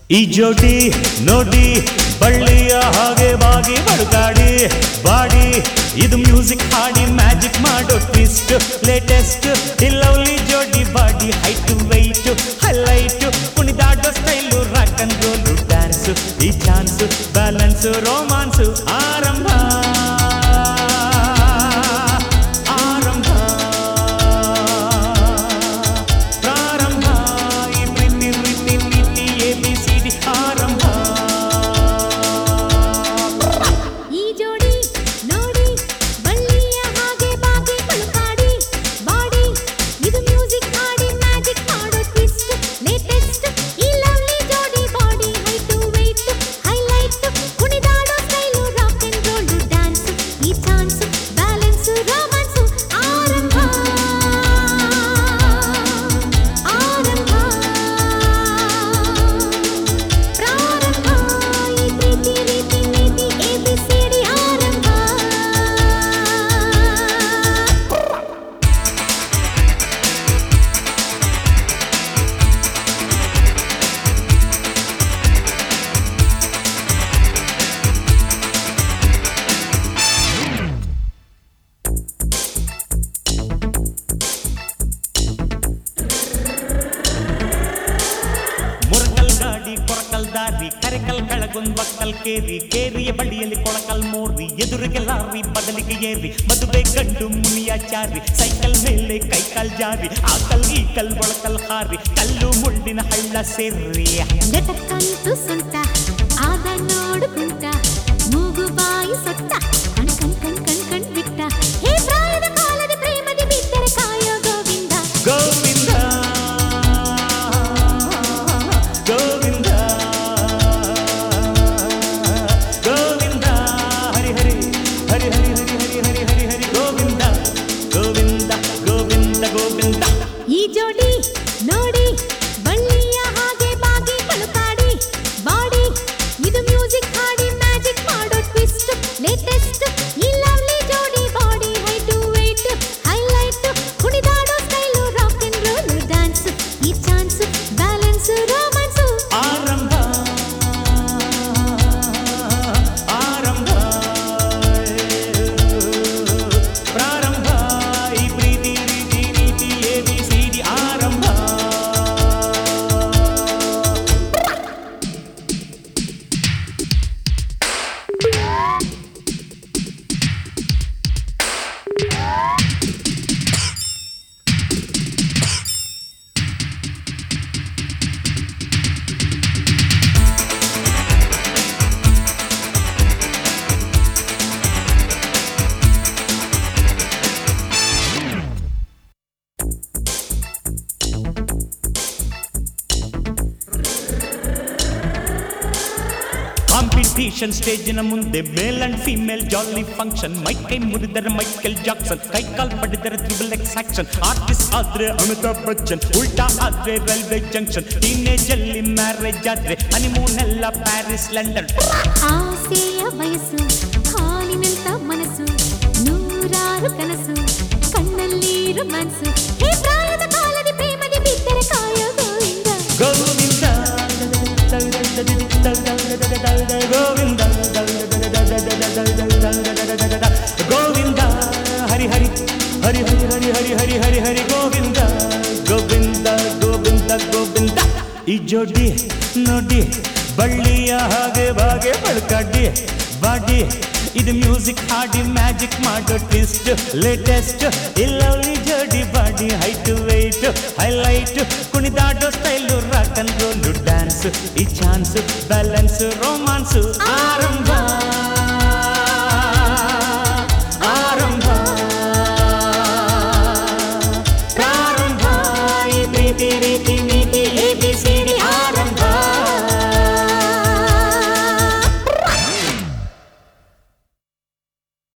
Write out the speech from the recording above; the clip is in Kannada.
ಈ ಜೋಡಿ ನೋಡಿ ಬಳ್ಳಿಯ ಹಾಗೆ ಬಾಗಿ ಬಳುಕಾಡಿ ಬಾಡಿ ಇದು ಮ್ಯೂಸಿಕ್ ಹಾಡಿ ಮ್ಯಾಜಿಕ್ ಮಾಡೋ ಟ್ವಿಸ್ಟ್ ಲೇಟೆಸ್ಟ್ ಈ ಲವ್ಲಿ ಜೋಡಿ ಬಾಡಿ ಹೈಟ್ ವೈಟ್ ಹೈಲೈಟ್ ಕುಣಿದಾಡೋ style rock and roll dance ಈ ಚಾನ್ಸ್ ಬ್ಯಾಲೆನ್ಸ್ ರೋಮಾನ್ಸ್ ಆರಂಭ ಕರೆಕಲ್ ಕೆಳಗೊಂದು ಒಕ್ಕಲ್ ಕೇರಿ ಕೇರಿಯ ಬಳಿಯಲ್ಲಿ ಕೊಳಕಲ್ ಮೋರಿ ಎದುರಿಗೆ ಲಾರಿ ಬದಲಿಗೆ ಏರಿ ಮದುವೆ ಗಂಡು ಮುನಿಯಾಚಾರಿ ಸೈಕಲ್ ಮೇಲೆ ಕೈಕಾಲ್ ಜಾರಿ ಆಕಲ್ ಈ ಕಲ್ ಒಳಕಲ್ ಹಾರಿ ಕಲ್ಲು ಮುಳ್ಳಿನ ಹಳ್ಳ ಸೇರಿ ನಟಕ್ಕಂತೂ ಸ್ವಂತ ಆದ ನೋಡುಕುಂಟ ಮೂಗು ಬಾಯಿ ಸೊಟ್ಟ ಕಣ್ ಕಣ್ ಕಣ್ ಕಣ್ ಕಣ್ ಬಿಟ್ಟ ಹೇ ಪ್ರಾಯದ ಕಾಲದ ಪ್ರೇಮದಿ ಬಿದ್ದರೆ ಕಾಯೋ ಗೋವಿಂದ ಗೋವಿಂದ ಗೋವಿಂದ ಗೋವಿಂದ ಹರಿ ಹರಿ ಹರಿ ಹರಿ ಹರಿ ಹರಿ ಹರಿ ಹರಿ ಹರಿ ಗೋವಿಂದ ಗೋವಿಂದ ಗೋವಿಂದ ಗೋವಿಂದ ಈ ಜೋಡಿ ನೋಡಿ ಬಳ್ಳಿಯ ಹಾಗೆ ಬಾಗಿ ಬಳುಕಾಡಿ ಬಾಡಿ ಇದು ಮ್ಯೂಸಿಕ್ ಹಾಡಿ ಮ್ಯಾಜಿಕ್ ಮಾಡೋ ಟ್ವಿಸ್ಟ್ ಲೇಟೆಸ್ಟ್ ಈ ಲವ್ಲಿ ಜೋಡಿ ಬಾಡಿ ಹೈಟ್ ವೈಟ್ ಹೈಲೈಟ್ ಕುಣಿದಾಡೋ style rock and roll dance ಈ ಚಾನ್ಸ್ ಬ್ಯಾಲೆನ್ಸ್ ರೋಮಾನ್ಸ್ ಆರಂಭ ಆರಂಭ ಪ್ರಾರಂಭ ಈ ಪ್ರೀತಿ ರೀತಿ ರೀತಿ ABCD ಆರಂಭ ಕಾಂಪಿಟೇಷನ್ ಸ್ಟೇಜಿನ ಮುಂದೆ male and female jolly function ಮೈಕೈ ಮುರಿದರೆ ಮೈಕೆಲ್ ಜಾಕ್ಸನ್ ಕೈಕಾಲ್ ಪಡೆದರೆ XXX ಆಕ್ಷನ್ ಆರ್ಟಿಸ್ಟ್ ಆದ್ರೆ ಅಮಿತಾಬ್ ಬಚ್ಚನ್ ಉಲ್ಟಾ ಆದ್ರೆ ರೈಲ್ವೆ ಜಂಕ್ಷನ್ ಟೀನೇಜ್ ಅಲ್ಲಿ ಮ್ಯಾರೇಜ್ ಆದ್ರೆ ಹನಿಮೂನ್ ಎಲ್ಲ ಪ್ಯಾರಿಸ್ ಲಂಡನ್ ಆಸೆಯ ವಯಸ್ಸು ಹಾಲಿನಂತ ಮನಸ್ಸು ನೂರಾರು ಕನಸು ಕಣ್ಣಲ್ಲಿ ರೊಮ್ಯಾನ್ಸು ಹೇ ಪ್ರಾಯದ ಕಾಲದ ಪ್ರೇಮದಿ ಬಿದ್ದರೆ ಕಾಯೋ ಗೋವಿಂದ ಗೋವಿಂದ ಗೋವಿಂದ ಗೋವಿಂದ ಹರಿ ಹರಿ ಹರಿ ಹರಿ ಹರಿ ಹರಿ ಹರಿ ಹರಿ ಹರಿ ಗೋವಿಂದ ಗೋವಿಂದ ಗೋವಿಂದ ಗೋವಿಂದ ಈ ಜೋಡಿ ನೋಡಿ ಬಳ್ಳಿಯ ಹಾಗೆ ಬಾಗೆ ಬಳುಕಾಡಿ ಬಾಡಿ ಇದು ಮ್ಯೂಸಿಕ್ ಹಾಡಿ ಮ್ಯಾಜಿಕ್ ಮಾಡೋ ಟ್ವಿಸ್ಟ್ ಲೇಟೆಸ್ಟ್ ಈ ಲವ್ಲಿ ಜೋಡಿ ಬಾಡಿ ಹೈಟ್ ವೈಟ್ ಹೈಲೈಟ್ ಕುಣಿದಾಡೋ style rock and roll dance ಈ ಚಾನ್ಸ್ ಬ್ಯಾಲೆನ್ಸ್ ರೋಮಾನ್ಸ್ ಆರಂಭ